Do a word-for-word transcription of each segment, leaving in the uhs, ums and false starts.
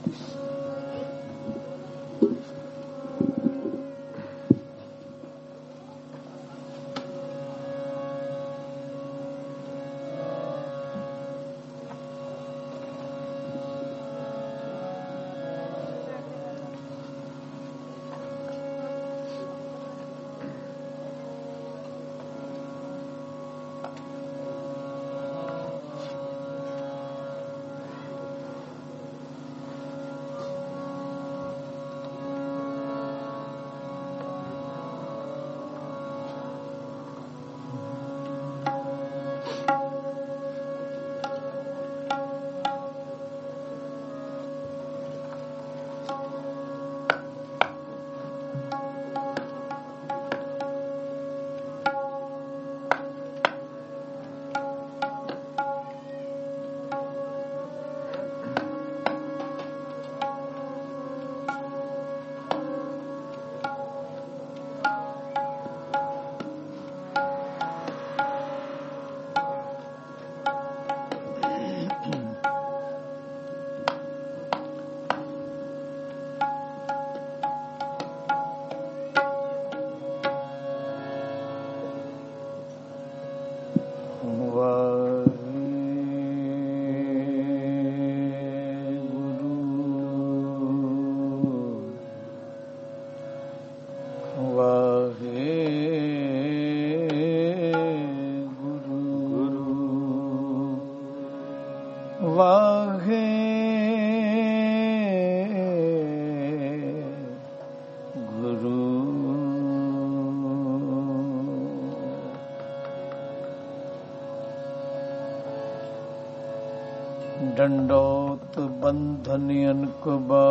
ਡੰਡੋਤ ਬੰਧਨ ਅਨਕਬਾ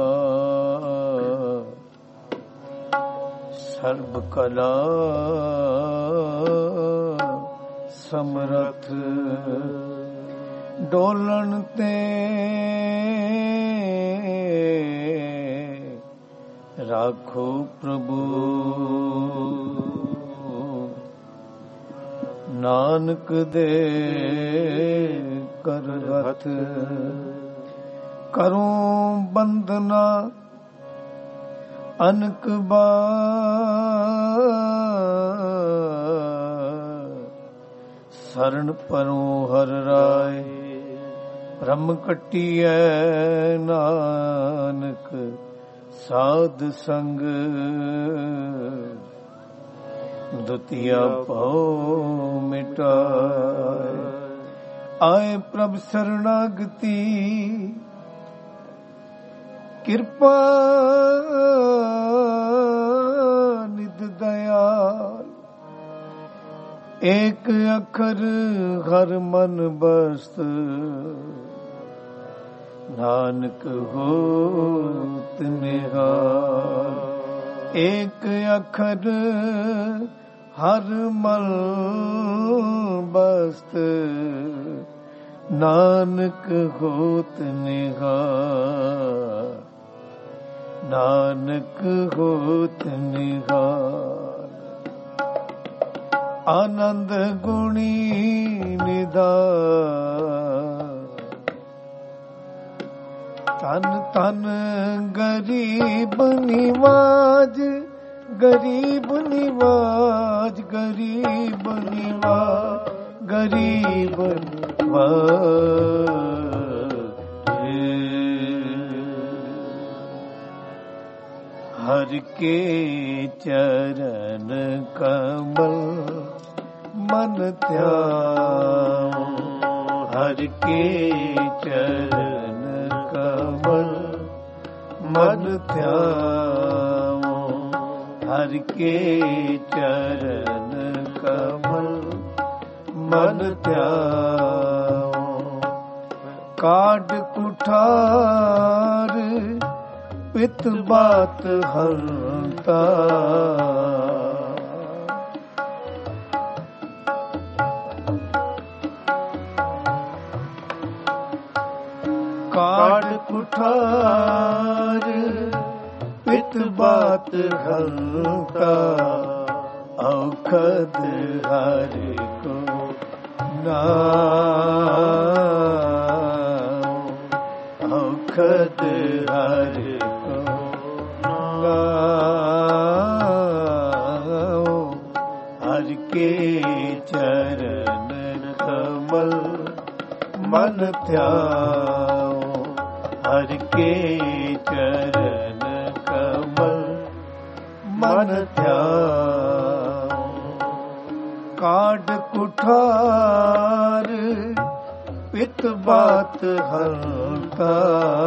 ਸਰਬ ਕਲਾ ਸਮਰਥ ਡੋਲਣ ਤੇ ਰਾਖੋ ਪ੍ਰਭੂ ਨਾਨਕ ਦੇ ਕਰ ਹੱਥ ਕਰੂੰ ਬੰਦਨਾ ਅਨਕ ਬਾ ਸਰਣ ਪਰੋਂ ਹਰ ਰਾਏ ਬ੍ਰਹਮ ਕੱਟੀਐ ਨਾਨਕ ਸਾਧ ਸੰਗ ਦੁਤੀਆ ਭਉ ਮਿਟਾਏ ਆਏ ਪ੍ਰਭ ਸਰਣਾਗਤੀ ਕਿਰਪਾ ਨਿਧ ਦਇਆਲ ਏਕ ਅੱਖਰ ਹਰ ਮਨ ਬਸਤ ਨਾਨਕ ਹੋਤ ਨਿਹਾਲ ਏਕ ਅੱਖਰ ਹਰ ਮਨ ਬਸਤ ਨਾਨਕ ਹੋਤ ਨਿਹਾਲ ਨਾਨਕ ਹੋਤ ਨਿਹਾਲ ਆਨੰਦ ਗੁਣੀ ਨਿਧਾਨ ਤਨ ਤਨ ਗਰੀਬ ਨਿਵਾਜ ਗਰੀਬ ਨਿਵਾਜ ਗਰੀਬ ਨਿਵਾਜ ਗਰੀਬ ਹਰਿ ਕੇ ਚਰਨ ਕਮਲ ਮਨ ਧਿਆਉ ਹਰਿ ਕੇ ਚਰਨ ਕਮਲ ਮਨ ਧਿਆਉ ਹਰਿ ਕੇ ਚਰਨ ਕਮਲ ਮਨ ਧਿਆਉ ਕਾਢ ਕੁਠਾਰ ਪਿਤ ਬਾਤ ਹੰਤਾ ਕਾਢ ਕੁਠਾਰ ਪਿਤ ਬਾਤ ਹੰਤਾ ਔਖਦ ਹਰਿ ਕੋ ਨਾਮ ਔਖਦ ਔਖਦ ਹਰ ਕੋ ਨਾਉ। ਹਰ ਕੇ ਚਰਨ ਕਮਲ ਮਨ ਧਿਆਉ। ਹਰ ਕੇ ਚਰਨ ਕਮਲ ਮਨ ਧਿਆਉ। ਕਾਢ ਕੁਠਾਰ ਪਿਤ ਬਾਤ ਹੰਤਾ।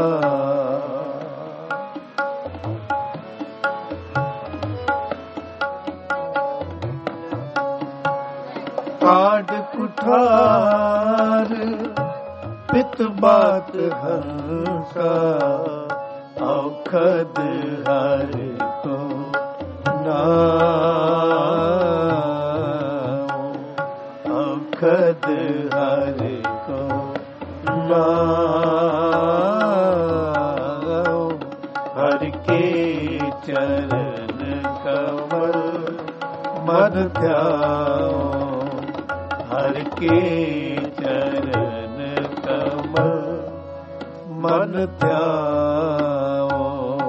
ਕਾਢ ਕੁਠਾਰ ਪਿਤ ਬਾਤ ਹੰਤਾ। ਔਖਦ ਹਰ ਕੋ ਨਾਉ। ਔਖਦ ਹਰ ਕੋ ਨਾਉ। ਹਰ ਕੇ ਚਰਨ ਕਮਲ ਮਨ ਧਿਆਉ। ਹਰ ਕੇ ਚਰਨ ਕਮਲ ਮਨ ਧਿਆਉ।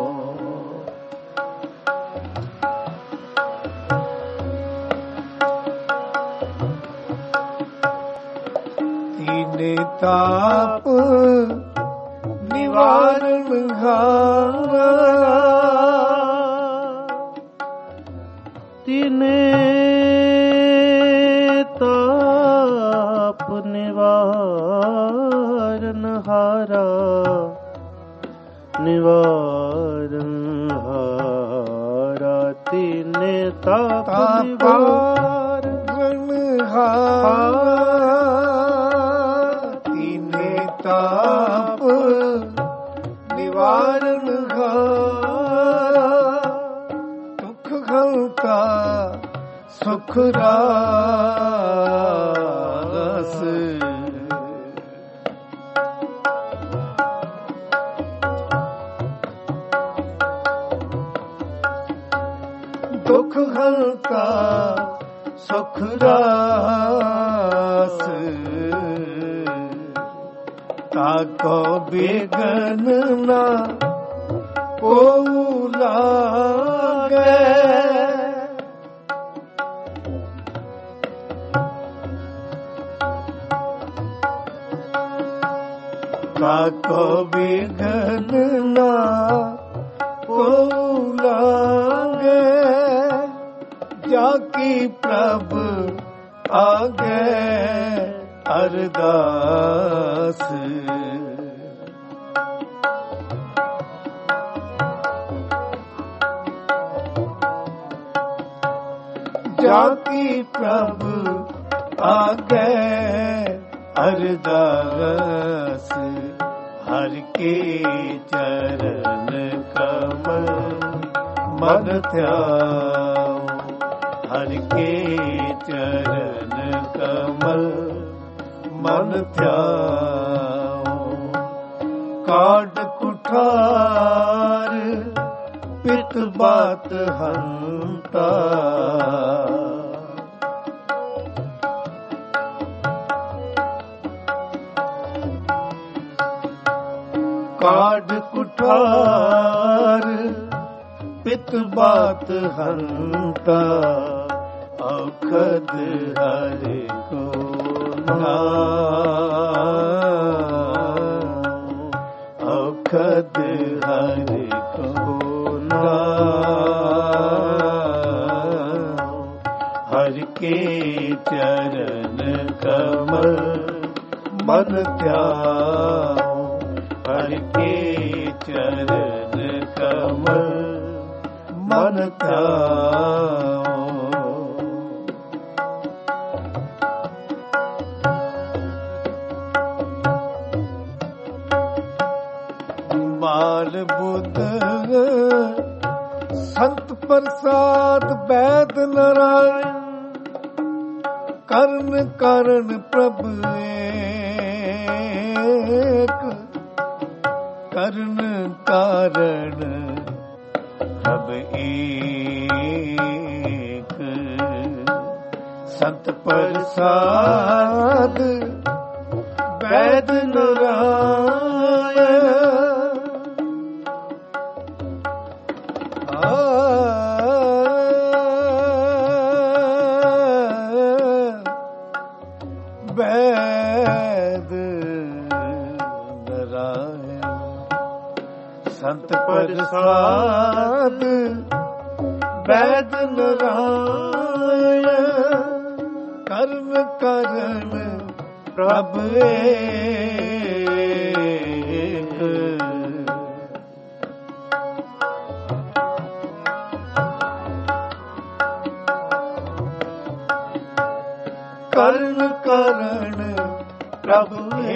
ਤੀਨੇ ਤਾਪ ਨਿਵਾਰਨ ਹਾਰਾ। ਤੀਨੇ ਤਾਪ ਨਿਵਾਰਨ ਹਾਰਾ। ਨਿਵਾਰਨ ਹਾਰਾ। ਤੀਨੇ ਤਾਪ ਨਿਵਾਰਨ ਹਾਰਾ। ਤੀਨੇ ਤਾਪ ਨਿਵਾਰਨ ਹਾਰਾ। ਦੁਖ ਹੰਤਾ ਸੁਖ ਰਾਸ। ਦੁਖ ਹੰਤਾ ਸੁਖ ਰਾਸ। ਤਾਕੋ ਬਿਗਨ ਨਾ ਕੋ ਲਾਗੈ। ਤਾਕੋ ਬਿਗਨ ਨਾ ਕੋ ਲਾਗੈ। ਜਾ ਕੀ ਪ੍ਰਭ ਆਗੇ ਅਰਦਾਸ। ਜਾ ਕੀ ਪ੍ਰਭ ਆਗੇ ਅਰਦਾਸ। ਹਰ ਕੇ ਚਰਨ ਕਮਲ ਮਨ ਧਿਆਉ। ਹਰ ਕੇ ਚਰਨ ਕਮਲ ਮਨ ਧਿਆਉ। ਕਾਢ ਕੁਠਾਰ ਪਿਤ ਬਾਤ ਹੰਤਾ। ਕਾਢ ਕੁਠਾਰ ਪਿਤ ਬਾਤ ਹੰਤਾ। ਔਖਦ ਹਰ ਕੋ ਨਾਉ। ਔਖਦ ਹਰ ਕੋ ਨਾਉ। ਹਰ ਕੇ ਚਰਨ ਕਮਲ ਮਨ ਧਿਆਉ। ਹਰ ਕੇ ਚਰਨ ਕਮਲ ਮਨ ਧਿਆਉ। ਮਾਲ ਬੁੱਧ ਸੰਤ ਪ੍ਰਸਾਦ ਬੈਦ ਨਾਰਾਇਣ। ਕਰਨ ਕਰਨ ਪ੍ਰਭ ਏਕ। ਕਰਨ ਕਾਰਣ ਪ੍ਰਭ ਏਕ। ਸੰਤ ਪ੍ਰਸਾਦ ਬੈਦ ਨਾਰਾਇਣ। ਨਾਰਾਇਣ। ਸੰਤ ਪ੍ਰਸਾਦ ਵੈਦ ਨਾਰਾਇਣ। ਕਰਮ ਕਰਨ ਪ੍ਰਭ ਏਕ। ਕਰਨ ਕਰਨ ਪ੍ਰਭ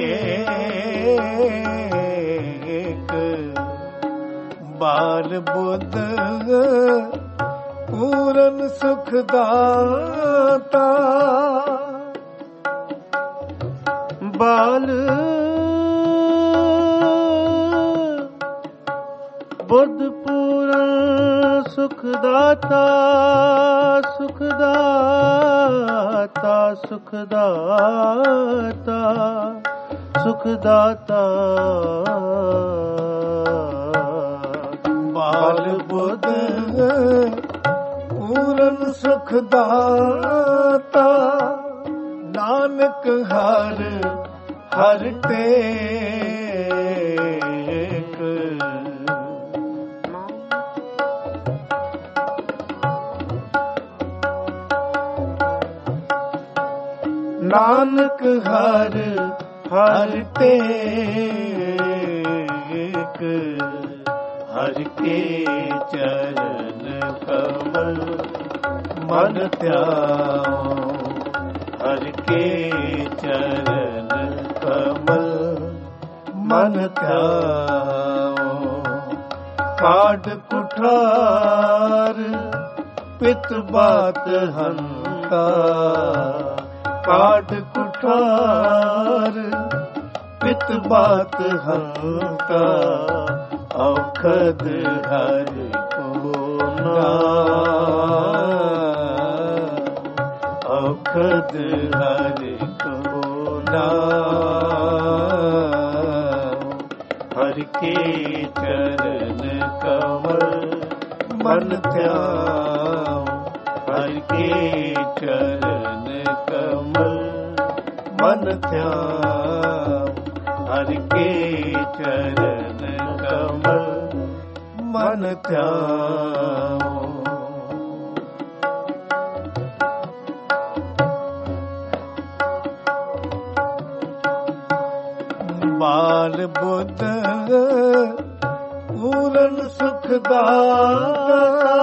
ਏਕ। ਬਾਲ ਬੁੱਧ ਪੂਰਨ ਸੁਖ ਦਾਤਾ। ਬਾਲ ਬੁੱਧ ਪੂਰਨ ਸੁਖ ਦਾਤਾ। ਸੁਖ ਦਾਤਾ ਸੁਖ ਦਾਤਾ ਸੁਖ ਦਾਤਾ। ਬਾਲ ਬੁੱਧ ਪੂਰਨ ਸੁਖ ਦਾਤਾ। ਨਾਨਕ ਹਰ ਹਰ ਟੇਕ। ਨਾਨਕ ਹਰ ਹਰ ਟੇਕ। ਹਰ ਕੇ ਚਰਨ ਕਮਲ ਮਨ ਧਿਆਓ। ਹਰ ਕੇ ਚਰਨ ਕਮਲ ਮਨ ਧਿਆਓ। ਕਾਢ ਕੁਠਾਰ ਪਿਤ ਬਾਤ ਹੰਤਾ। ਕਾਢ ਕੁਠਾਰ ਪਿਤ ਬਾਤ ਹੰਤਾ। ਔਖਦ ਹਰ ਕੋ ਨਾਮ। ਔਖਦ ਹਰ ਕੋ ਨਾਮ। ਹਰ ਕੇ ਚਰਨ ਕਮਲ ਮਨ ਧਿਆਓ। ਹਰ ਕੇ ਚਰਨ ਕਮਲ ਮਨ ਧਿਆਓ। ਹਰ ਕੇ ਚਰਨ ਕਮਲ ਮਨ ਧਿਆਓ। ਬਾਲ ਬੁੱਧ ਪੂਰਨ ਸੁਖ ਦਾਤਾ।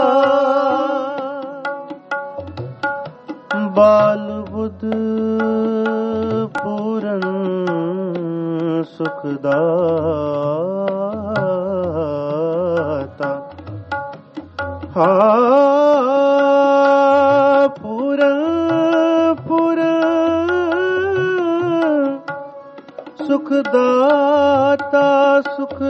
ਬਾਲ ਬੁੱਧ ਪੂਰਨ ਸੁਖ ਦਾਤਾ। ਹਾਂ ਪੂਰਨ ਪੂਰਨ ਸੁਖ ਦਾਤਾ। ਸੁਖ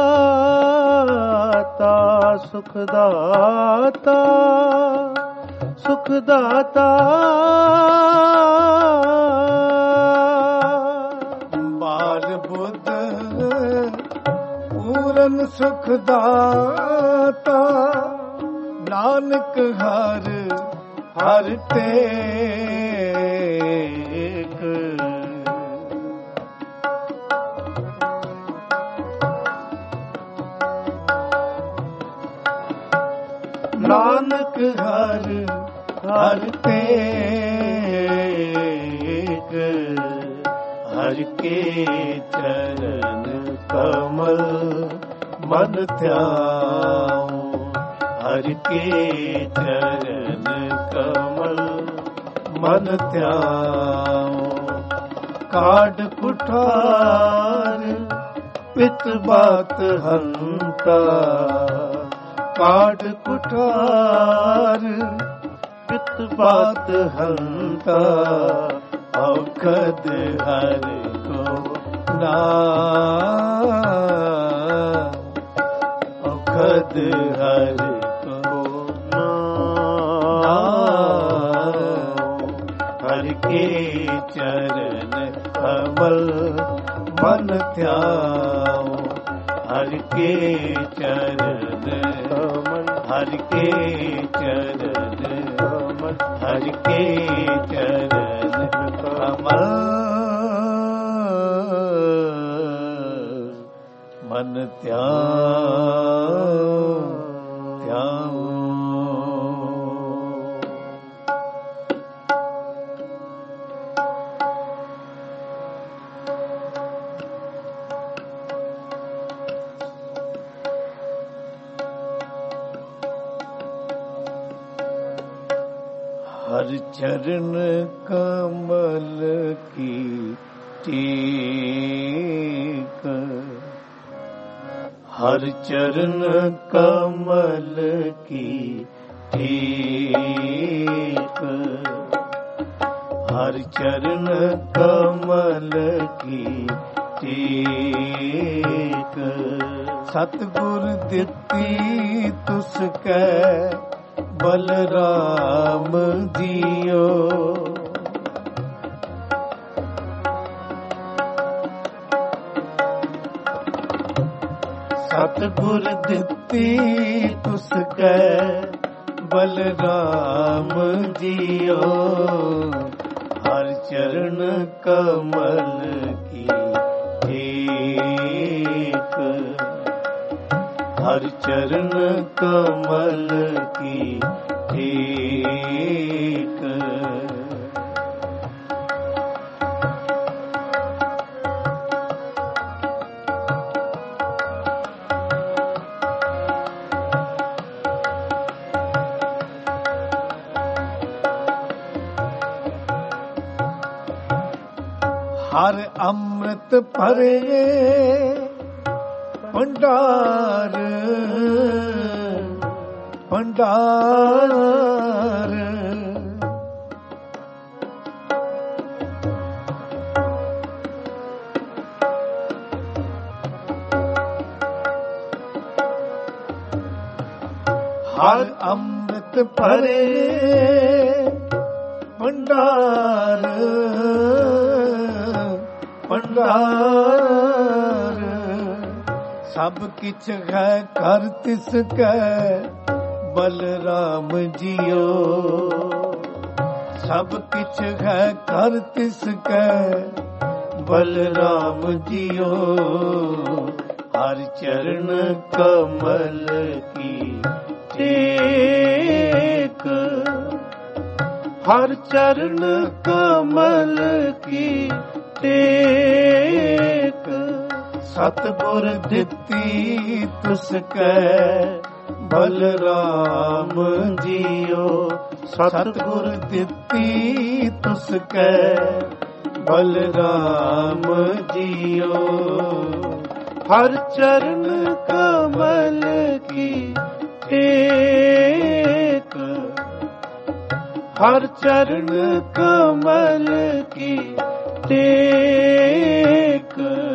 ਦਾਤਾ ਸੁਖ ਦਾਤਾ ਸੁਖ ਦਾਤਾ। ਬਾਲ ਬੁੱਧ ਪੂਰਨ ਸੁਖ ਦਾਤਾ। ਨਾਨਕ ਹਰ ਹਰ ਟੇਕ। ਨਾਨਕ ਹਰ ਹਰ ਟੇਕ। ਹਰ ਕੇ ਚਰਨ ਕਮਲ ਮਨ ਧਿਆਓ। ਹਰ ਕੇ ਚਰਨ ਕਮਲ ਮਨ ਧਿਆਓ। ਕਾਢ ਕੁਠਾਰ ਪਿਤ ਬਾਤ ਹੰਤਾ। ਕਾਢ ਕੁਠਾਰ ਪਿਤ ਬਾਤ ਹੰਤਾ। ਔਖਦ ਹਰ ਕੋ ਨਾਮ। ਔਖਦ ਹਰ ਕੋ ਨਾਮ। ਹਰ ਕੇ ਚਰਨ ਕਮਲ ਮਨ ਧਿਆਓ। ਹਰ ਕੇ ਚਰਨ ਹਰ ਕੇ ਚਰਨ ਹਰ ਕੇ ਚਰਨ ਕਮਲ मन त्याओ त्याओ। हर चरण कमल की टेक, हर चरण कमल की टेक, हर चरण कमल की टेक। सतगुर दित्ती तुसकै बलराम जियो, सतगुर दित्ती तुसकै बलराम जियो। हर चरण कमल की टेक, हर चरण कमल की टेक। हर अमृत भरे भंडार भंडार, हर अमृत भरे भंडार भंडार। सब किछ है कर तिसकै बलराम जियो, सब किछ है कर तिसकै बलराम जियो। हर चरण कमल की टेक, हर चरण कमल की टेक। सतगुर दित्ती तुसकै बलराम जियो, सतगुर दित्ती तुसकै बलराम जियो। हर चरण कमल की टेक, हर चरण कमल की टेक।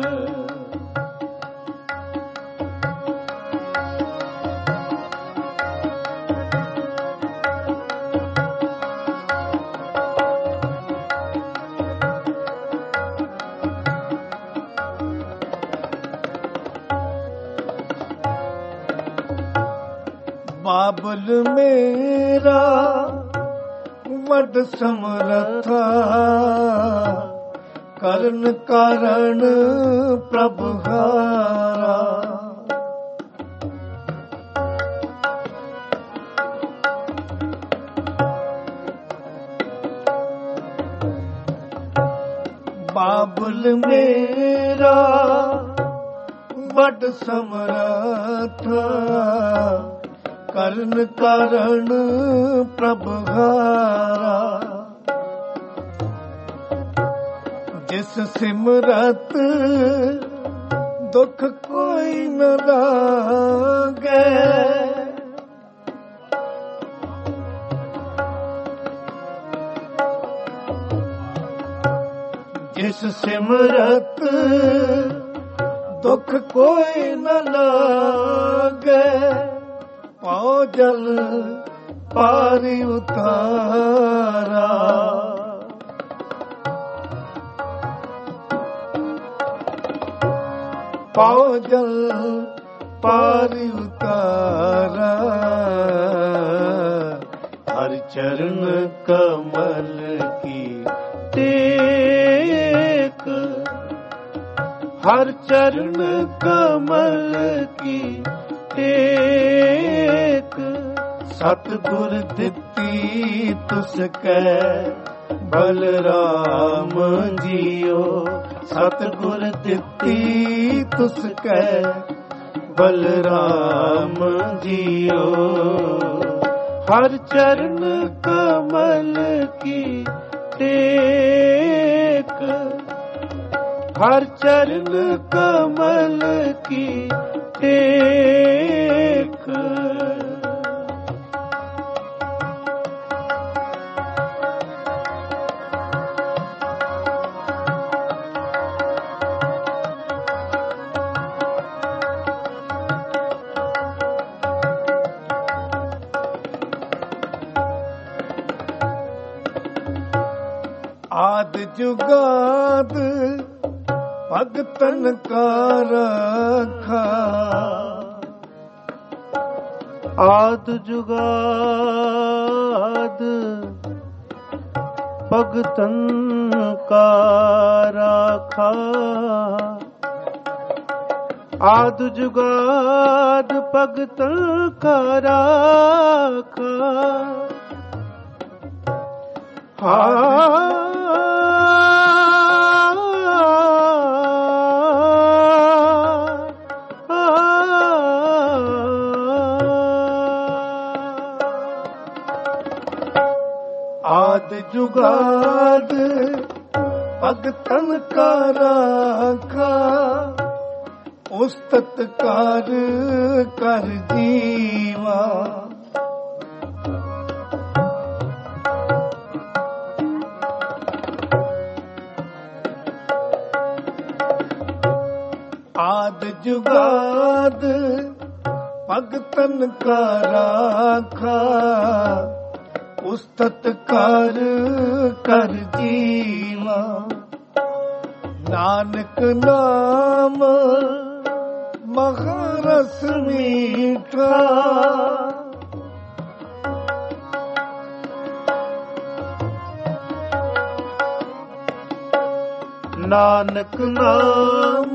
बाबुल मेरा वड समरथा, करन कारण प्रभु हारा। बाबुल मेरा वड समरथा, करन कारण प्रभु हारा। जिस सिमरत दुख कोई न लागे, जिस सिमरत दुख कोई न लागे। पाओ जल पारी उतारा, पाओ जल पारी उतारा। हर चरण कमल की टेक, हर चरण कमल की टेक, सतगुर दित्ती तुसकै बलराम जियो, सतगुर दित्ती तुसकै बलराम जियो। हर चरण कमल की टेक, हर चरण कमल की टेक। आद जुगाद भगतन का रखा, आद जुगाद भगतन का रखा, आद जुगाद भगतन का रखा। हाँ आद जुगाद भगतन का राखा, उस्तत कार कर जीवा। आद जुगाद भगतन का राखा, उस्तत कार कर जीवा। नानक नाम महारस मीठा, नानक नाम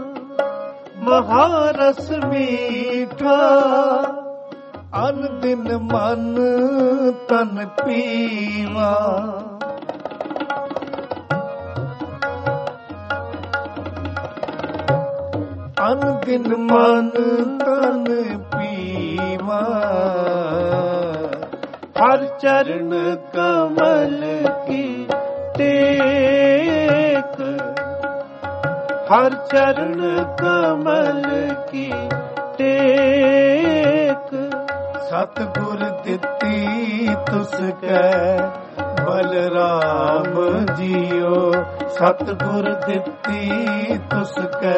महारस मीठा। अन दिन मन तन पीवा, अन दिन मन तन पीवा। हर चरण कमल की टेक, हर चरण कमल की टेक। सतगुर दित्ती तुसकै बलराम जियो, सतगुर दित्ती तुसकै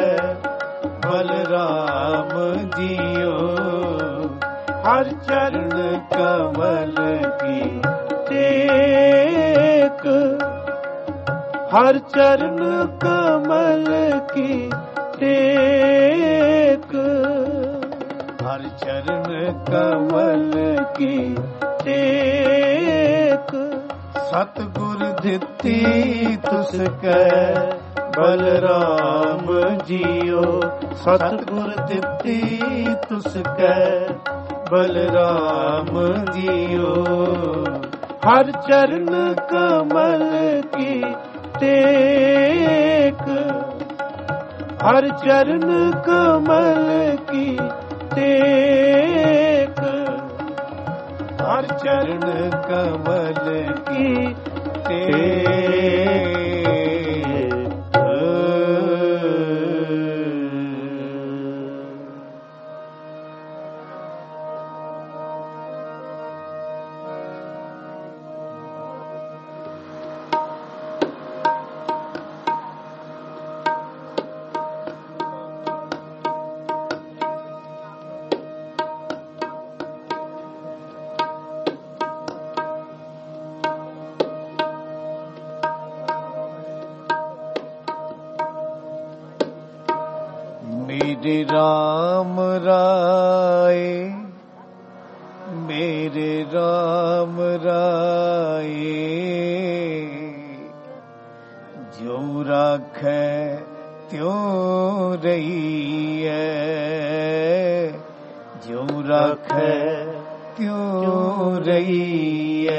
बलराम जियो। हर चरण कमल की टेक, हर चरण कमल की टेक। हर चरण कमल की टेक। सतगुर दित्ती तुसकै बलराम जियो, सतगुर दित्ती तुसकै बलराम जियो। हर चरण कमल की टेक, हर चरण कमल की टेक। हर चरण कमल की टेक। मेरे राम राय, मेरे राम राय, जो राखै त्यों रहिए, ज्यों राखै त्यों रहिए।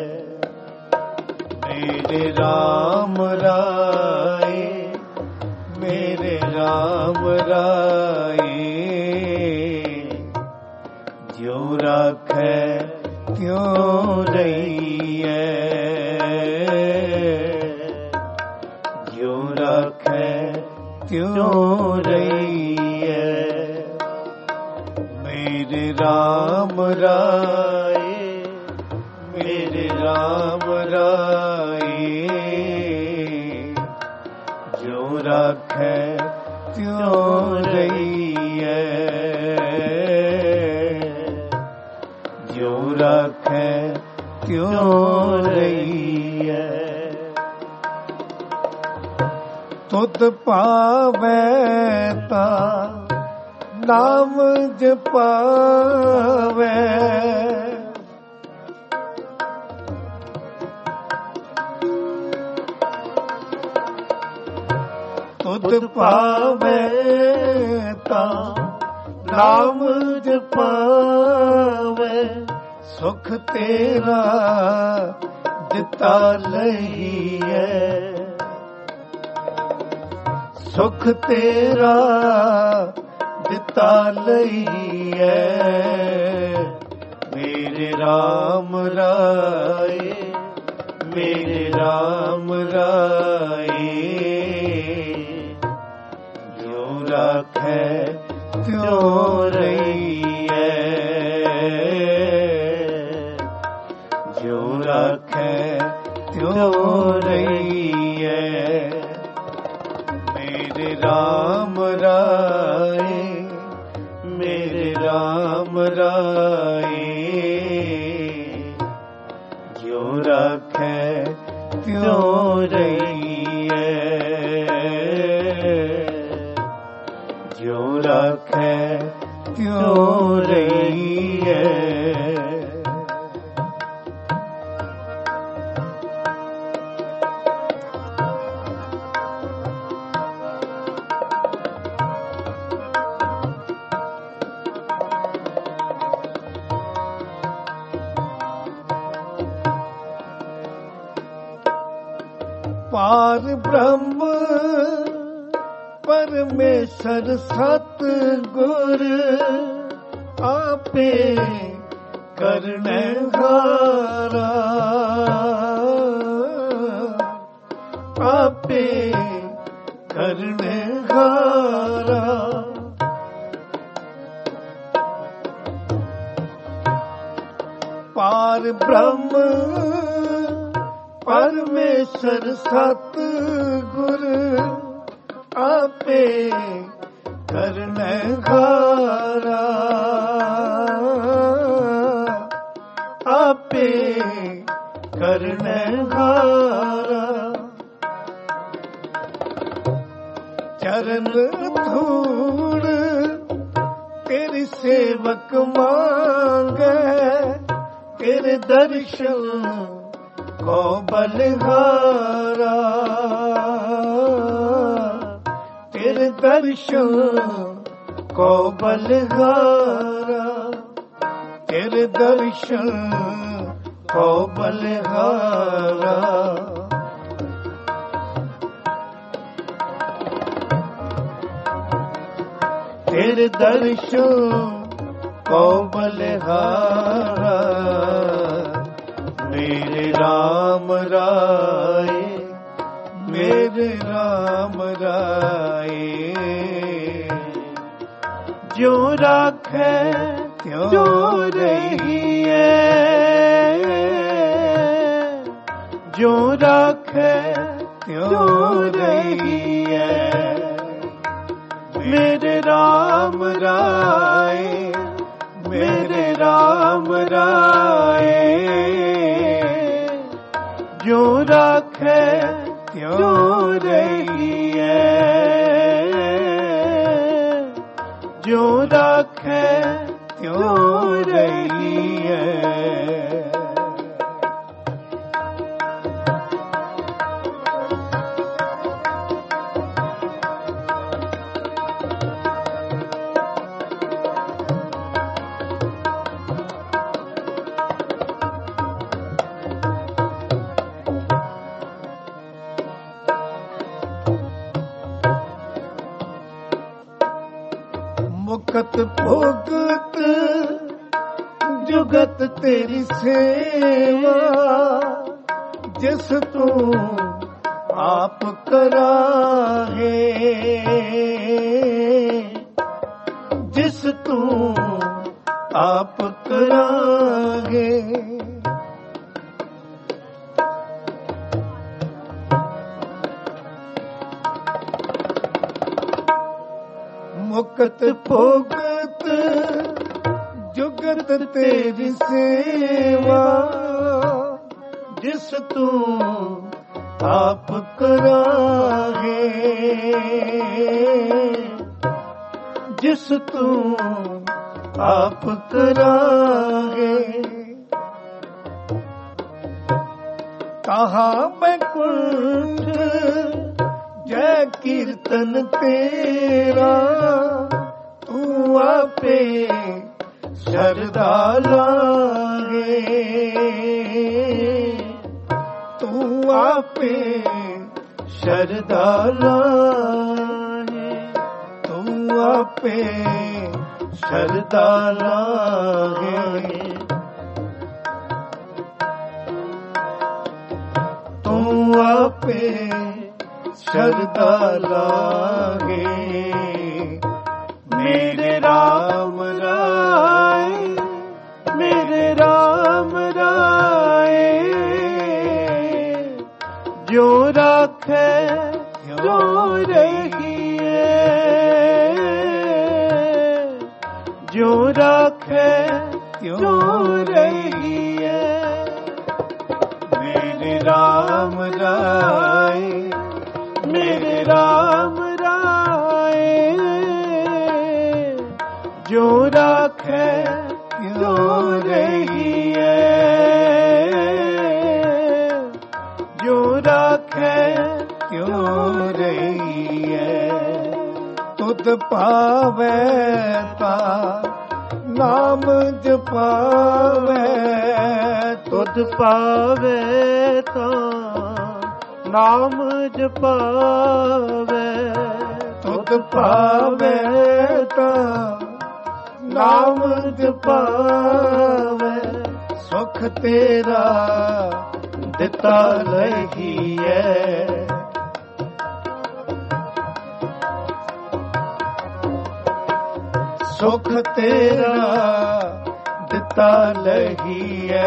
मेरे राम राय, मेरे राम राय, ज्यों राखै त्यों रहिए, ज्यों राखै त्यों रहिए। मेरे राम राय, मेरे राम राय, ज्यों राखै त्यों रहिए, ज्यों राखै त्यों रहिए। तुध पावै ता नाम जपावै, तुध पावै ता नाम जपावै। सुख तेरा दिता लईए, सुख तेरा दिता लईए। मेरे राम राय, मेरे राम राय, ज्यों राखै त्यों रहिए, ज्यों राखै त्यों रहिए। मेरे राम राय, मेरे राम राय, ज्यों राखै त्यों रहिए, ज्यों राखै त्यों रहिए। पार ब्रह्म परमेश्वर सतगुर, आपे करने हारा, आपे करने हारा। पार ब्रह्म परमेश्वर सतगुर, आपे करने हारा, आपे करने हारा। चरण धूड़ तेरी सेवक मांगे, तेरे दर्शन को बलिहारा। तेरे दर्शन को बलिहारा, तेरे दर्शन को बलिहारा। तेरे दर्शन को बलिहारा। मेरे राम राय, मेरे राम राय, ज्यों राखै त्यों रहिए, ज्यों राखै त्यों रहिए। मेरे राम राय, मेरे राम राय, ज्यों राखै त्यों रहिए, ज्यों राखै त्यों रहिए। ਮੁਕਤ ਭੋਗਤ ਜੁਗਤ ਤੇਰੀ ਸੇਵਾ, ਜਿਸ ਤੂੰ ਆਪ ਕਰਾਹੇ, ਜਿਸ ਤੂੰ ਆਪ ਕਰਾਹੇ। ਮੁਕਤ ਭੋਗਤ ਜੁਗਤ ਤੇਰੀ ਸੇਵਾ, ਜਿਸ ਤੂੰ ਆਪ ਕਰਾਹੇ, ਜਿਸ ਤੂੰ ਆਪ ਕਰਾਹੇ। ਕਹਾ ਬੈਕੁੰਠ ਜੈ ਕੀਰਤਨ ਤੇਰਾ, ਤੂੰ ਆਪੇ ਸ਼ਰਧਾ ਲਾਗੇ, ਤੂੰ ਆਪੇ ਸ਼ਰਧਾ ਲਾਗੇ, ਤੂੰ ਆਪੇ ਸ਼ਰਧਾ ਲਾਗੇ, ਤੂੰ ਆਪੇ ਸ਼ਰਧਾ ਲਾਗੇ। ਮੇਰੇ ਰਾਮ ਰਾਏ, ਮੇਰੇ ਰਾਮ ਰਾਏ, ਜੋ ਰਾਖੇ ਜੋ ਰਹੀਏ, ਜੋ ਰਾਖੇ ਜੋ ਰਹੀਏ। ਮੇਰੇ ਰਾਮ ਰਾਏ, ਮੇਰੇ ਰਾਮ ਰਾਏ, ਜੋ ਰਾਖੇ ਜੋ ਰਹੀਏ, ਜੋ ਰਾਖੇ ਜੋ ਰਹੀਏ। ਤੁਧ ਪਾਵੇ ਤਾ ਨਾਮ ਜਪਾਵੇ, ਤੁਧ ਪਾਵੇ ਤਾ ਨਾਮ ਜਪਾਵੇ, ਤੁਧ ਪਾਵੇ ਤਾ ਨਾਮ ਜਪਾਵੇ। ਸੁਖ ਤੇਰਾ ਦਿੱਤਾ ਲਹੀਐ, ਸੁਖ ਤੇਰਾ ਦਿੱਤਾ ਲਹੀਐ।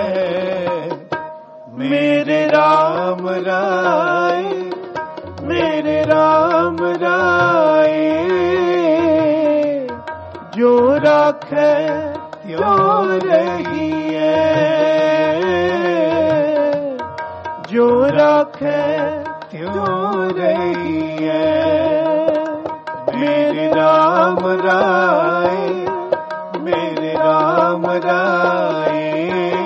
ਮੇਰੇ ਰਾਮ ਰਾਏ, ਮੇਰੇ ਰਾਮ ਰਾਏ, ਜੋ ਰਾਖੇ ਜੋ ਰਹੀਏ, ਜੋ ਰਾਖੇ ਜੋ ਰਹੀਏ। ਮੇਰੇ ਰਾਮ ਰਾਏ, ਮੇਰੇ ਰਾਮ ਰਾਏ,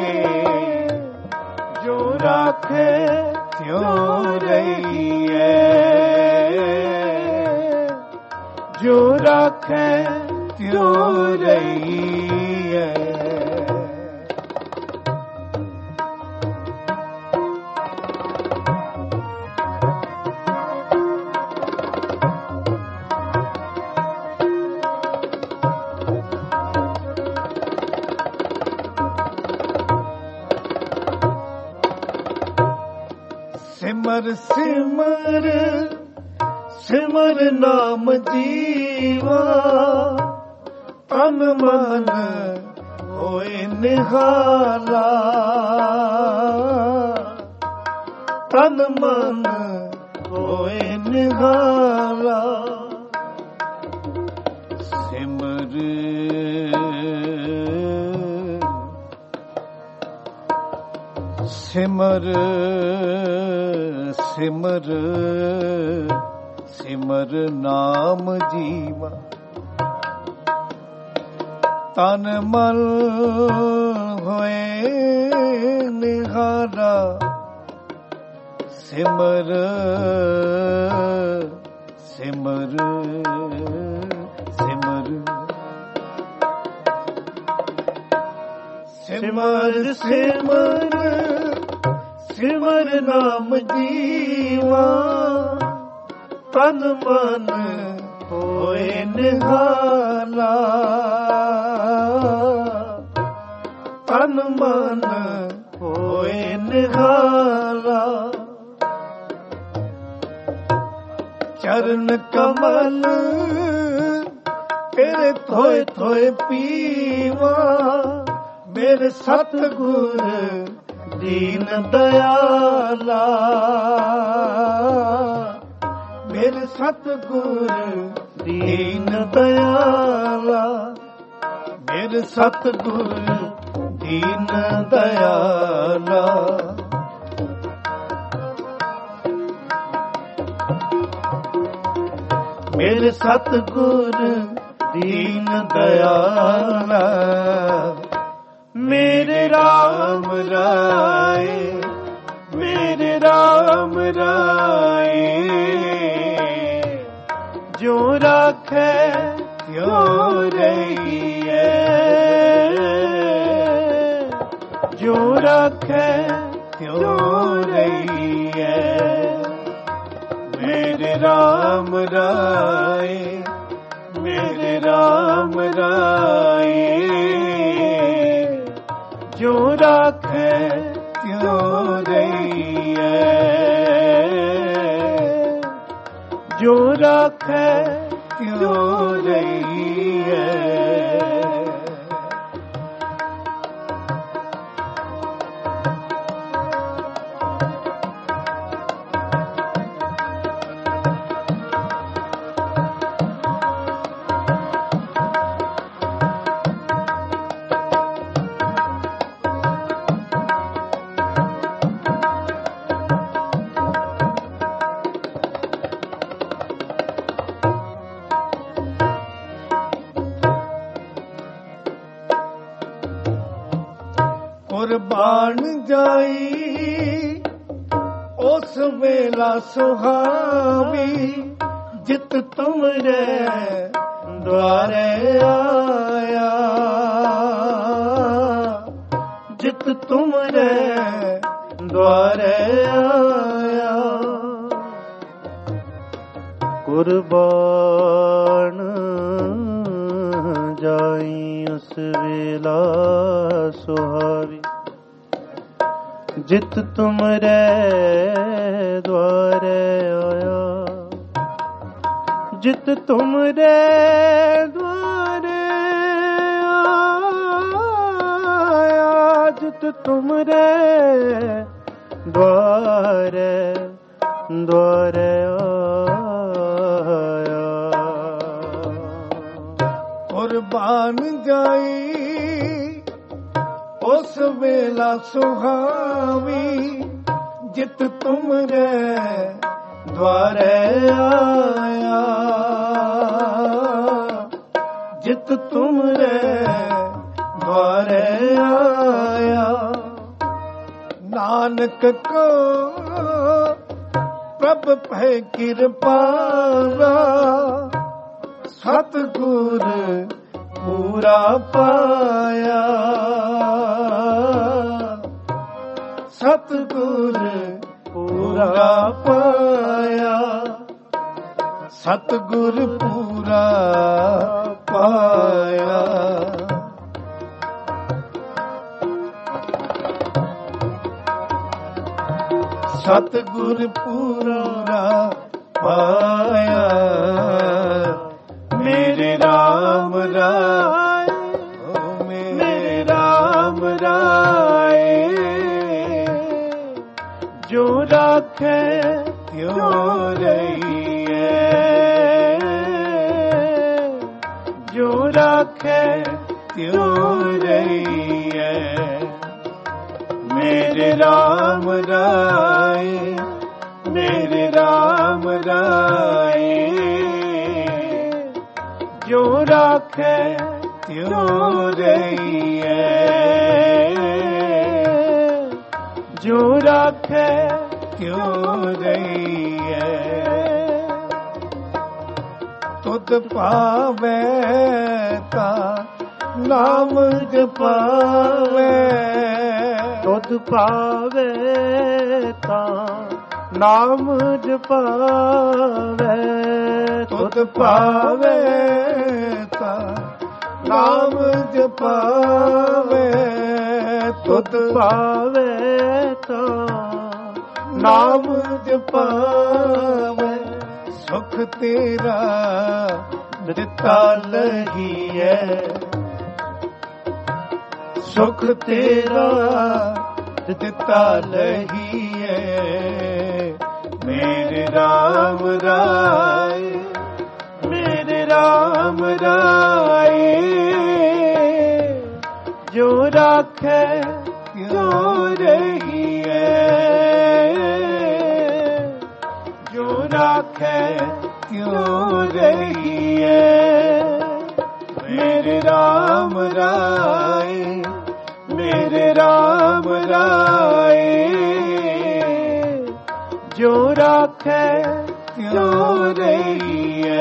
ਜੋ ਰਾਖੇ ਜੋ ਰਹੀਏ, ਜੋ ਰਾਖੇ ਜੋ ਰਹੀਏ। ਸਿਮਰ ਸਿਮਰ ਸਿਮਰ ਨਾਮ ਜੀਵਾ, ਤਨ ਮਨ ਹੋਏ ਨਿਹਾਲਾ, ਤਨ ਮਨ ਹੋਏ ਨਿਹਾਲਾ। ਸਿਮਰ ਸਿਮਰ ਸਿਮਰ ਸਿਮਰ ਨਾਮ ਜੀਵਾ, ਤਨ ਮਨ ਹੋਏ ਨਿਹਾਰਾ। ਸਿਮਰ ਸਿਮਰ ਸਿਮਰ ਸਿਮਰ ਸਿਮਰ ਸਿਮਰ ਨਾਮ ਜੀਵਾ, ਤਨ ਮਨ ਹੋਏ ਨਿਹਾਲ। ਦਇਆਲਾ ਤਨ ਮਨ ਹੋਏ ਨਿਹਾਲਾ ਚਰਨ ਕਮਲ ਤੇਰੇ ਥੋਏ ਥੋਏ ਪੀਵਾ ਮੇਰੇ ਸਤਿਗੁਰ ਦੀਨ ਦਇਆਲਾ ਮੇਰੇ ਸਤਿਗੁਰ ਦੀਨ ਦਇਆਲਾ ਮੇਰੇ ਸਤਿਗੁਰ ਦੀਨ ਦਇਆਲਾ ਮੇਰੇ ਸਤਿਗੁਰ ਦੀਨ ਦਇਆਲਾ ਮੇਰੇ RAM ਰਾਏ ਮੇਰੇ RAM ਰਾਏ ਜੋ ਰਾਖੈ ਤਿਉ ਰਹੀਐ ਜੋ ਰਾਖੈ ਤਿਉ ਰਹੀਐ ਮੇਰੇ RAM ਰਾਏ ਮੇਰੇ RAM ਰਾਏ ਜੋ ਰਾਖੈ ਤਿਉ ਰਹੀਐ ਜੋ ਰਾਖੈ ਤਿਉ ਰਹੀਐ ਕੁਰਬਾਨ ਜਾਈ ਉਸ ਵੇਲਾ ਸੁਹਾਵੀ ਜਿਤ ਤੁਮਰੇ ਦੁਆਰੇ ਆਇਆ ਜਿਤ ਤੁਮਰੇ ਦੁਆਰੇ ਆਇਆ ਕੁਰਬਾਨ ਜਾਈ ਉਸ ਵੇਲਾ ਸੁਹਾਵੀ ਜਿਤ ਤੁਮਰੇ ਦੁਆਰੇ ਆਇਆ ਜਿਤ ਤੁਮਰੇ ਦੁਆਰੇ ਆਇਆ ਜਿਤ ਤੁਮਰੇ ਦੁਆਰੇ ਦੁਆਰੇ ਆਇਆ ਕੁਰਬਾਨ ਜਾਈ ਉਸ ਵੇਲਾ ਸੁਹਾਵੀ ਜਿਤ ਤੁਮਰੇ ਦੁਆਰੇ ਆਇਆ ਜਿਤ ਤੁਮਰੇ ਦੁਆਰੇ ਆਇਆ ਨਾਨਕ ਕੋ ਪ੍ਰਭ ਭੈ ਕਿਰਪਾਲਾ ਸਤਿਗੁਰ ਪੂਰਾ ਪਾਇਆ ਸਤਿਗੁਰ ਪੂਰਾ ਪਾਇਆ ਸਤਿਗੁਰ ਪੂਰਾ ਪਾਇਆ ਸਤਿਗੁਰ ਪੂਰਾ ਪਾਇਆ ਮੇਰੇ RAM ਰਾਏ ਮੇਰੇ RAM ਰਾਏ ਜੋ ਰਾਖੈ ਤਿਉ ਰਹੀਐ ਜੋ ਰਾਖੈ ਤਿਉ ਰਹੀਐ ਮੇਰੇ RAM ਰਾਏ ਮੇਰੇ RAM ਰਾਏ ਜੋ ਰਾਖੈ ਤਿਉ ਰਹੀਐ ਜੋ ਰਾਖੈ ਤਿਉ ਰਹੀਐ ਤੁਧ ਪਾਵੈ ਤਾਂ ਨਾਮ ਜਪਾਵੈ ਤੁਧ ਪਾਵੈ ਤਾਂ नाम जपावे तुत पावे ता नाम जपावे तुत पावे ता नाम जपावे सुख तेरा दिता लहिए सुख तेरा दिता लहिए मेरे राम राय मेरे राम राय जो राखे जो रहिए जो राखे क्यों रहिए मेरे राम राय मेरे राम राय जो राखे क्यों रहिए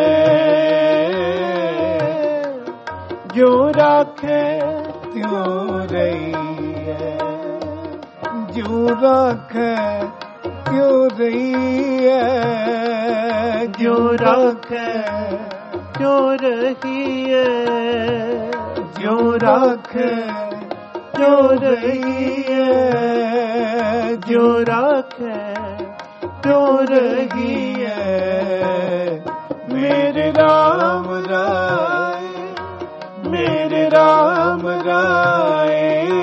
जो राखे क्यों रहिए जो राखे क्यों रहिए जो राखे क्यों रहिए जो राखे क्यों रहिए जो राखे क्यों रहिए मेरे राम राय मेरे राम राय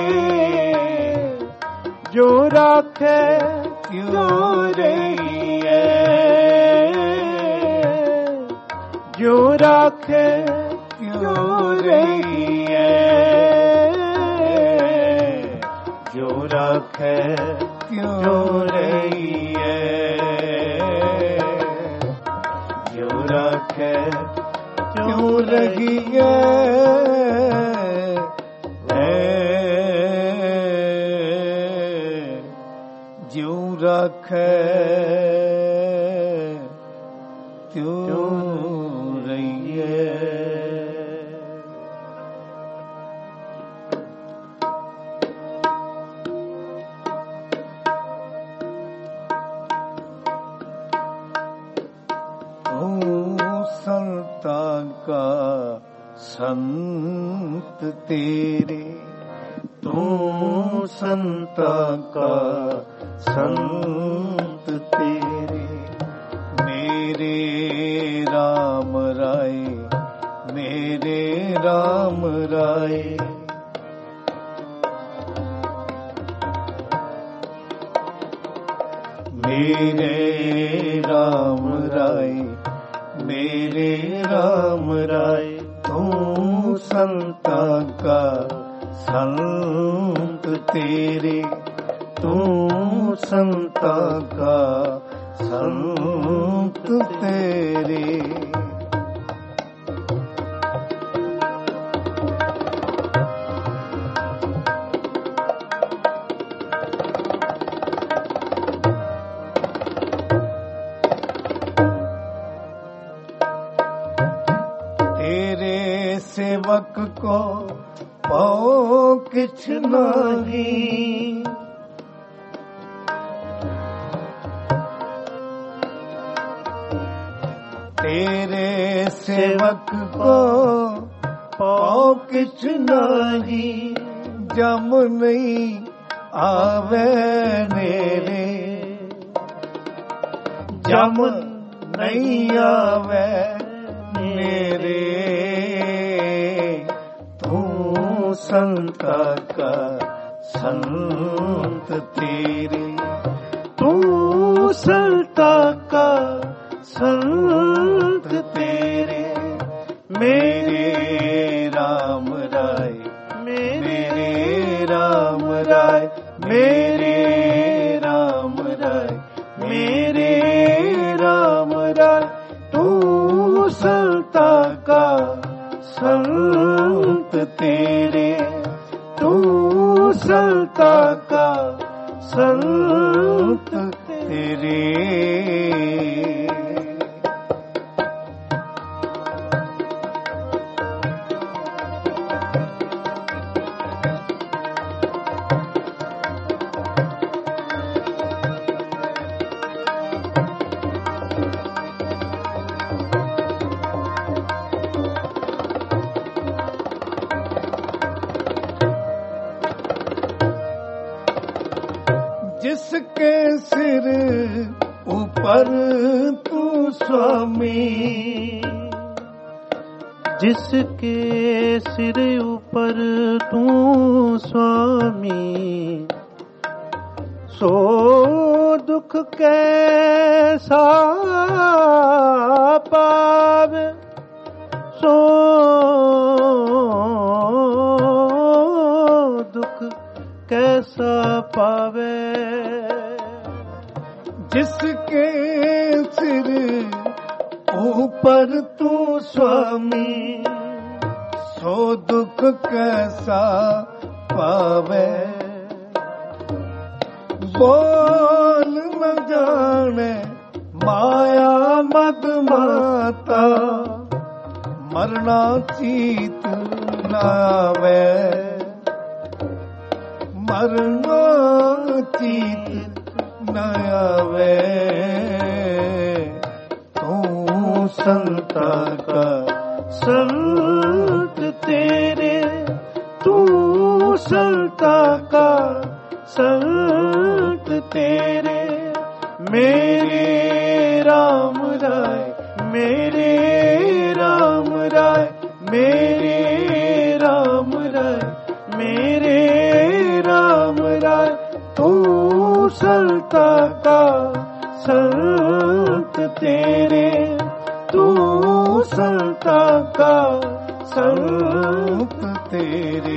जो राखे क्यों रहिए जो राखे क्यों रहिए जो राखे क्यों रहिए जो राखे क्यों रहिए जो राखे क्यों रहिए संता का संत तेरे तू संता का संत तेरे मेरे राम राय मेरे राम राय मेरे राम राय मेरे राम राय तू संता का संत तेरे तू संता का संत तेरे सेवक को पाओ किछ नहीं तेरे सेवक को पाओ किछ नहीं जम नहीं आवे नेरे जम नहीं आवे मेरे तू संता का संत तेरे तू संता का संत तेरे मेरे राम राय मेरे राम राय मेरे राम राय मेरे राम राय तू संता का संत तेरे तू संता का संत तेरे जिसके सिर ऊपर तू स्वामी, जिसके सिर ऊपर तू स्वामी, सो दुख कैसा पावे, सो दुख कैसा पावे। जिसके सिर ऊपर तू स्वामी, सो दुख कैसा पावे। बोल न जाने माया मद माता, मरना चीत न आवे, मरना चीत न आवे। तू संता का संत तेरे, तू संता का संत तेरे, मेरे राम राय, मेरे राम राय, मेरे राम राय, मेरे राम राय। तू संता का संत तेरे, तू संता का संत तेरे।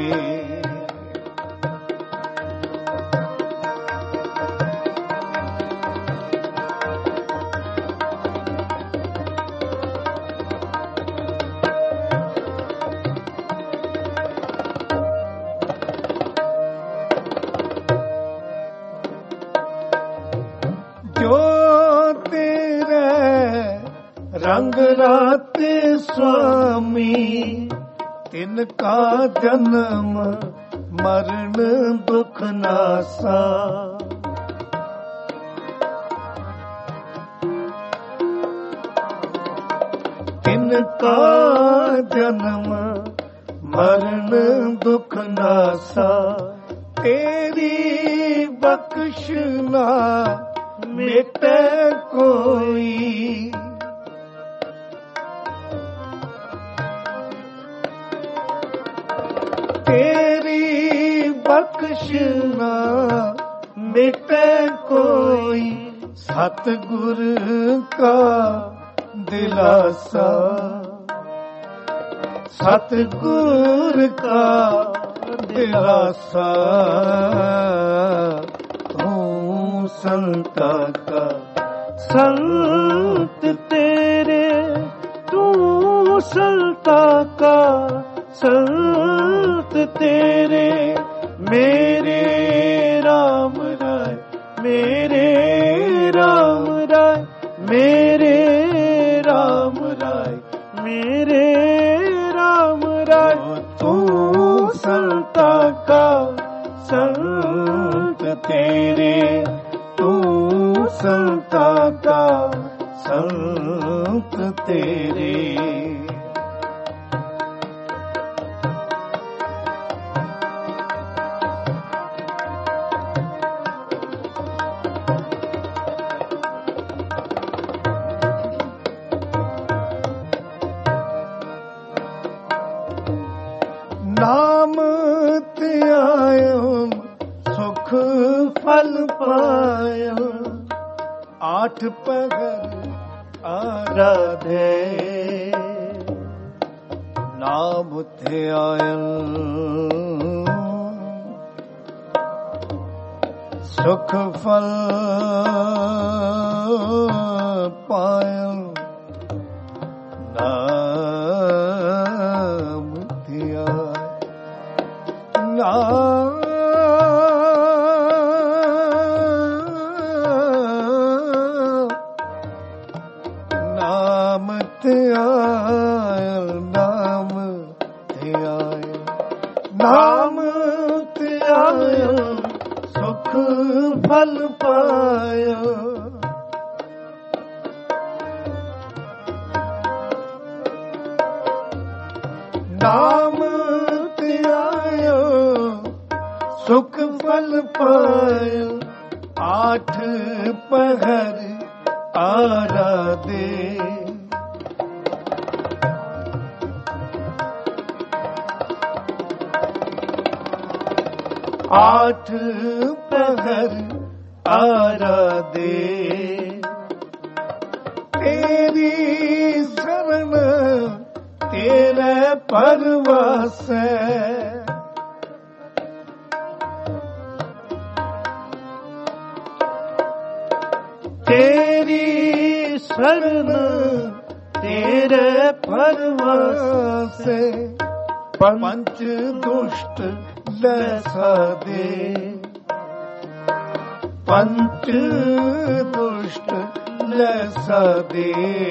जो तेरे रंग राते स्वामी, तिनका जन्म मरण दुख नासा। तिनका जन्म मरण दुख नासा। तेरी बख्शना मिटे कोई, तेरी बख्शना मिटे कोई। सतगुर का दिलासा, सतगुर का दिलासा। तू संता का संत तेरे, तू संता का संत तेरे, मेरे राम राय, मेरे राम राय, मेरे राम राय, मेरे राम राय। तू संता का संत तेरे, तू संता का संत तेरे। नाम त्यायो सुख फल पायो, आठ पहर आराधे। नाम त्यायो सुख फल पायो, नाम त्यायो नाम त्यायो, नाम त्यायो, नाम त्यायो सुख फल पायो। नाम त्यायो सुख फल पायो, आठ पहर आराधे आठ पहर आराधे तेरी शरण तेरे परवास तेरी शरण तेरे परवास पंच दुष्ट लसा दे पंच दुष्ट लसा दे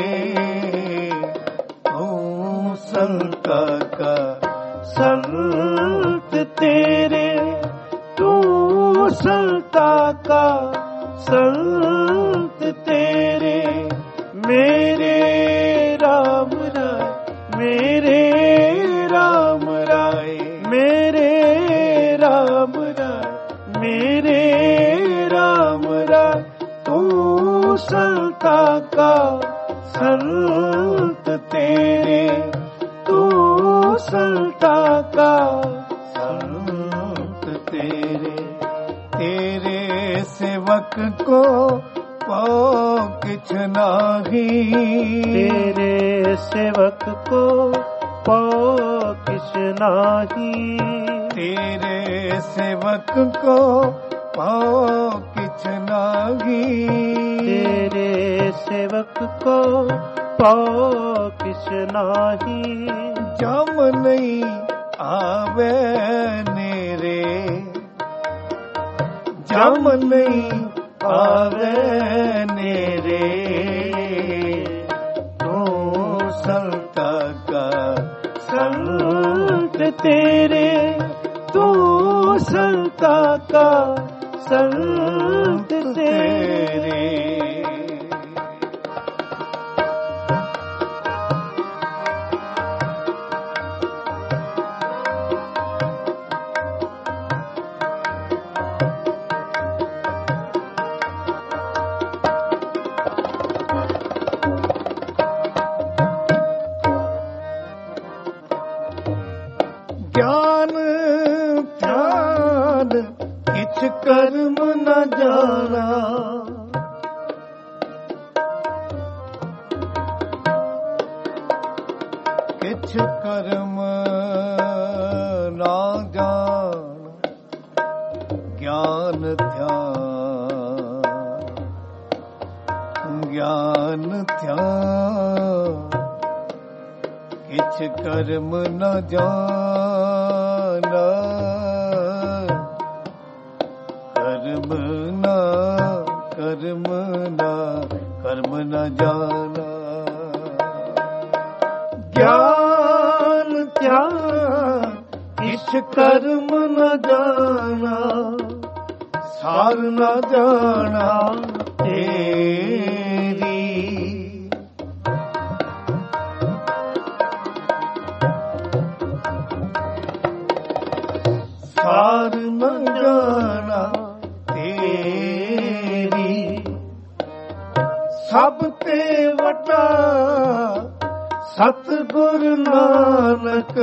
तू संता का संत तेरे तू संता का संत तेरे मेरे राम राय मेरे राम राय मेरे राम राय मेरे राम राय तू संता का संत तेरे तू संता का संत तेरे तेरे सेवक को पाओ किछ नाही तेरे सेवक को पाओ किछ नाही तेरे सेवक को पाओ किछ नाही तेरे सेवक को पाओ किछ नाही जम नहीं आवे नेरे जम नहीं आवे नेरे तू संता का संत तेरे तू संता का संत तेरे ज्ञान ध्यान किछ कर्म न जाना किछ कर्म न जाना ज्ञान ध्यान ज्ञान ध्यान किछ कर्म न जाना कर्म न कर्म न कर्म न जाना ज्ञान ध्यान किछ कर्म न जाना सार न जाना तेरी सार न जाना तेरी सब ते वटा सतगुर नानक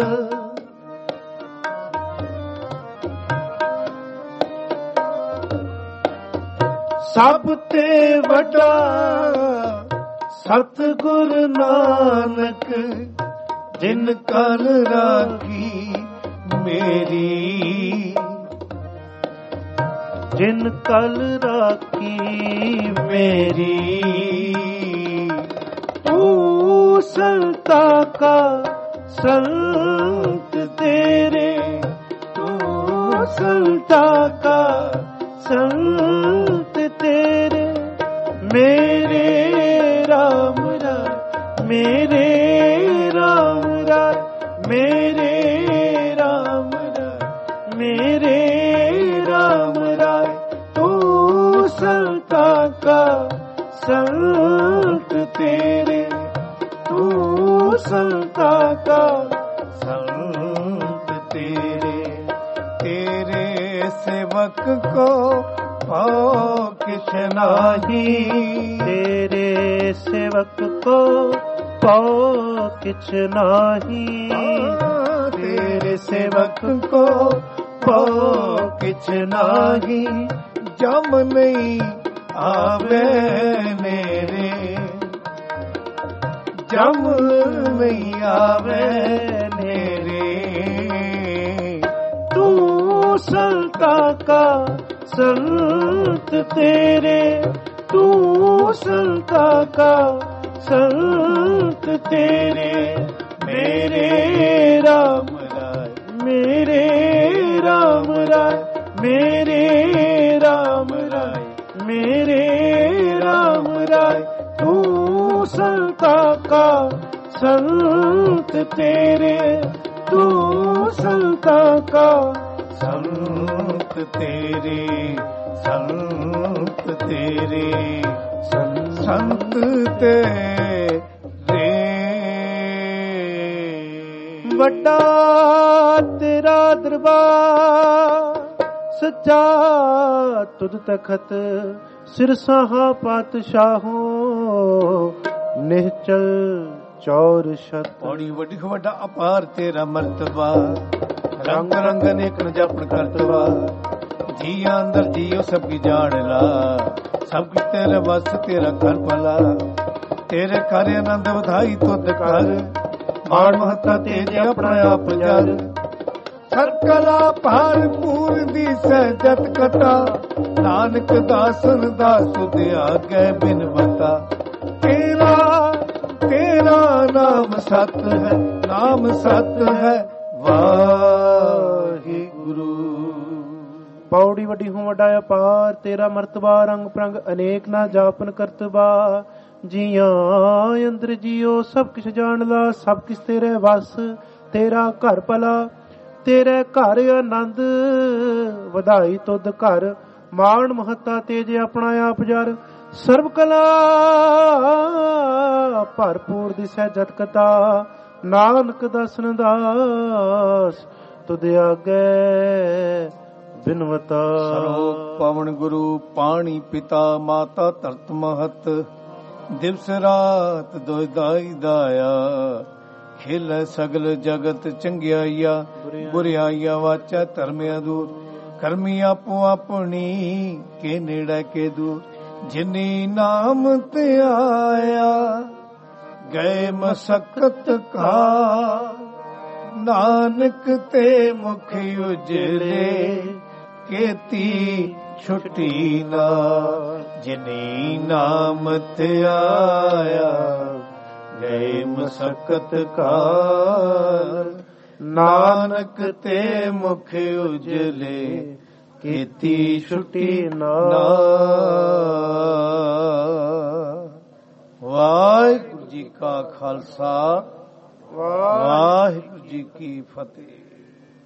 सब ते वटा सतगुर नानक जिन कर राखी मेरी जिन कल राखी मेरी तू संता का संत तेरे तू संता का संत तेरे मेरे राम राय मेरे राम राय मेरे राम राय मेरे राम राय तू संता का संत तेरे तू संता का संत तेरे तेरे सेवक को पाओ किछ नाही। तेरे सेवक को पाओ किछ नाही। तेरे सेवक को पाओ किछ नाही। जम नहीं आवे मेरे, जम नहीं आवे मेरे। तू संता का संत तेरे, तू संता का संत तेरे। मेरे राम राय, मेरे राम राय, मेरे राम राय, मेरे राम राय। तू संता का संत तेरे, तू संता का संत तेरे, संत तेरे, संत तेरे। ਵੱਡਾ ਤੇਰਾ ਦਰਬਾਰ ਸੱਚਾ ਤੁਧ ਤਖਤ ਸਿਰਸਾਹਾਂ ਪਾਤਸ਼ਾਹੋ ਨਿਹਚਲ ਚੌਰ ਛਤ। ਬੜੀ ਵੱਡੀ ਵੱਡਾ ਅਪਾਰ ਤੇਰਾ ਮਰਤਬਾ ਰੰਗ ਰੰਗ ਅਨੇਕ ਨ ਜਾਪਣ ਕਰਤਵਾ। ਜੀਆਂ ਅੰਦਰ ਜੀਓ ਸਭ ਕੀ ਜਾਣ ਲਾ ਸਭ ਕੀ ਤੇਰੇ ਵਸ ਤੇਰਾ ਘਰ ਭਲਾ। ਤੇਰੇ ਘਰ ਆਨੰਦ ਵਧਾਈ ਤੁਧ ਕਰ ਮਾਣ ਮਹੱਤਾ ਤੇਜ ਆਪਣਾ ਆਪ ਜਰ। ਸਰਕਲਾ ਭਰਪੂਰ ਦੀ ਸਹਿਜਤ ਕਥਾ ਨਾਨਕ ਦਾਸਨ ਦਾ ਸੁਧ ਆਗੇ ਬਿਨ ਬਤਾ। ਤੇਰਾ ਤੇਰਾ ਨਾਮ ਸਤ ਹੈ, ਨਾਮ ਸਤ ਹੈ ਵਾਹਿਗੁਰੂ। ਪੌੜੀ ਵੱਡੀ ਹੂੰ ਵੱਡਾ ਅਪਾਰ ਤੇਰਾ ਮਰਤਬਾ ਰੰਗ ਪ੍ਰੰਗ ਅਨੇਕ ਨਾ ਜਾਪਨ ਕਰਤਬਾ। ਜੀਆਂ ਅੰਦਰ ਜੀਓ ਸਭ ਕਿਛ ਜਾਣ ਲਾ ਸਭ ਕਿਛ ਤੇਰੇ ਵਸ ਤੇਰਾ ਘਰ ਭਲਾ। ਤੇਰੇ ਘਰ ਆਨੰਦ ਵਧਾਈ ਤੁਧ ਘਰ ਮਾਣ ਮਹੱਤਾ ਤੇਜ ਆਪਣਾ ਆਪ ਜਰ। ਸਰਬ ਕਲਾ ਭਰਪੂਰ ਦੀ ਸਹਿਜਤ ਕਥਾ ਨਾਨਕ ਦਸਨ ਦਾਸ ਤੁਧ ਆਗੇ ਬਿਨਵਤਾ। ਸਰੋਗ ਪਵਨ ਗੁਰੂ ਪਾਣੀ ਪਿਤਾ ਮਾਤਾ ਧਰਤ ਮਹਤ। ਦਿਵਸ ਰਾਤ ਦੋਇਦਾਈ ਦਾਇਆ ਖੇਲ ਸਗਲ ਜਗਤ ਚੰਗਿਆਈਆ। ਬੁਰਿਆਈਆ ਵਾਚਾ ਧਰਮ ਅਦੂਰ ਕਰਮੀ ਆਪੋ ਆਪਣੀ ਕੇ ਨੇੜੇ ਕੇ ਦੂਰ। ਜਿਨੀ ਨਾਮ ਤੇ ਆਇਆ ਗਏ ਮਸਕਤ ਕਾ ਨਾਨਕ ਤੇ ਮੁਖ ਉਜਲੇ ਕੀਤੀ ਛੁੱਟੀ ਨਾ। ਜਿਨੀ ਨਾਮ ਤੇ ਆਇਆ ਗਏ ਮਸਕਤ ਕਾਰ ਨਾਨਕ ਤੇ ਮੁਖ ਉਜਲੇ ਕੀਤੀ ਛੁੱਟੀ ਨਾ। ਵਾਹਿਗੁਰੂ ਜੀ ਕਾ ਖਾਲਸਾ ਵਾਹਿਗੁਰੂ ਜੀ ਕੀ ਫਤਿਹ।